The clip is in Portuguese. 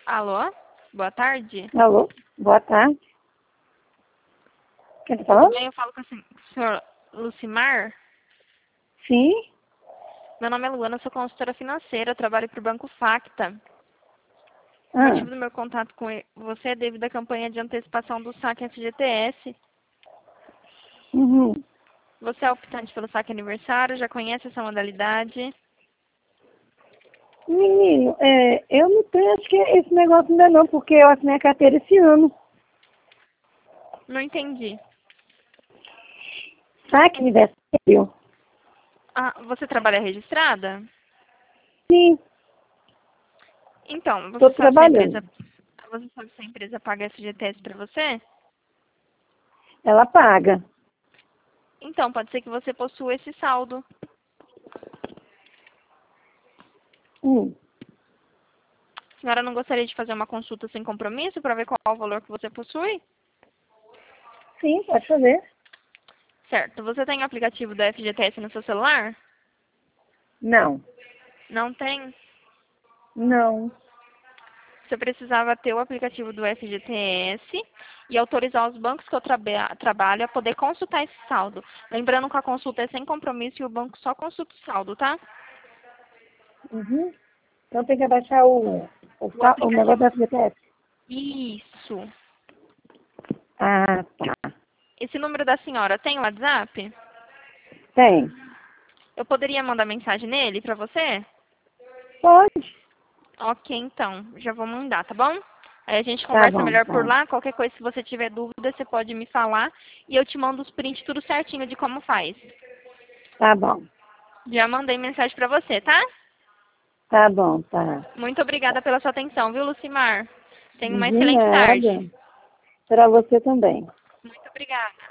Alô? Boa tarde. Alô? Boa tarde. Quem tá Tudo falando? bem? Eu falo com o senhor Lucimar. Sim. Meu nome é Luana, eu sou consultora financeira, eu trabalho para o Banco Facta. O Ah, motivo do meu contato com você é devido à campanha de antecipação do saque FGTS. uhum. Você é optante pelo saque aniversário, já conhece essa modalidade? Menino, eu não tenho, acho que esse negócio ainda não, porque eu assinei a carteira esse ano. Não entendi. Saque aniversário? Ah, você trabalha registrada? Sim, Então, estou trabalhando. você sabe se a empresa paga FGTS para você? Ela paga. Então, pode ser que você possua esse saldo. Hum. A senhora não gostaria de fazer uma consulta sem compromisso para ver qual é o valor que você possui? Sim, pode fazer. Certo. Você tem o aplicativo da FGTS no seu celular? Não. Não tem? Não. Você precisava ter o aplicativo do FGTS e autorizar os bancos que eu trabalho a poder consultar esse saldo. Lembrando que a consulta é sem compromisso e o banco só consulta o saldo, tá? Uhum. Então tem que abaixar O o negócio aplicativo. da FGTS. Isso. Ah, tá. Esse número da senhora tem o WhatsApp? Tem. Eu poderia mandar mensagem nele para você? Pode. Ok, então. Já vou mandar, tá bom? Aí a gente Tá conversa bom, melhor por tá. lá. Qualquer coisa, se você tiver dúvida, você pode me falar. E eu te mando os prints tudo certinho de como faz. Tá bom. Já mandei mensagem pra você, tá? Tá bom, tá. Muito obrigada pela sua atenção, viu, Lucimar? Tenha uma De excelente nada. tarde. Para você também. Muito obrigada.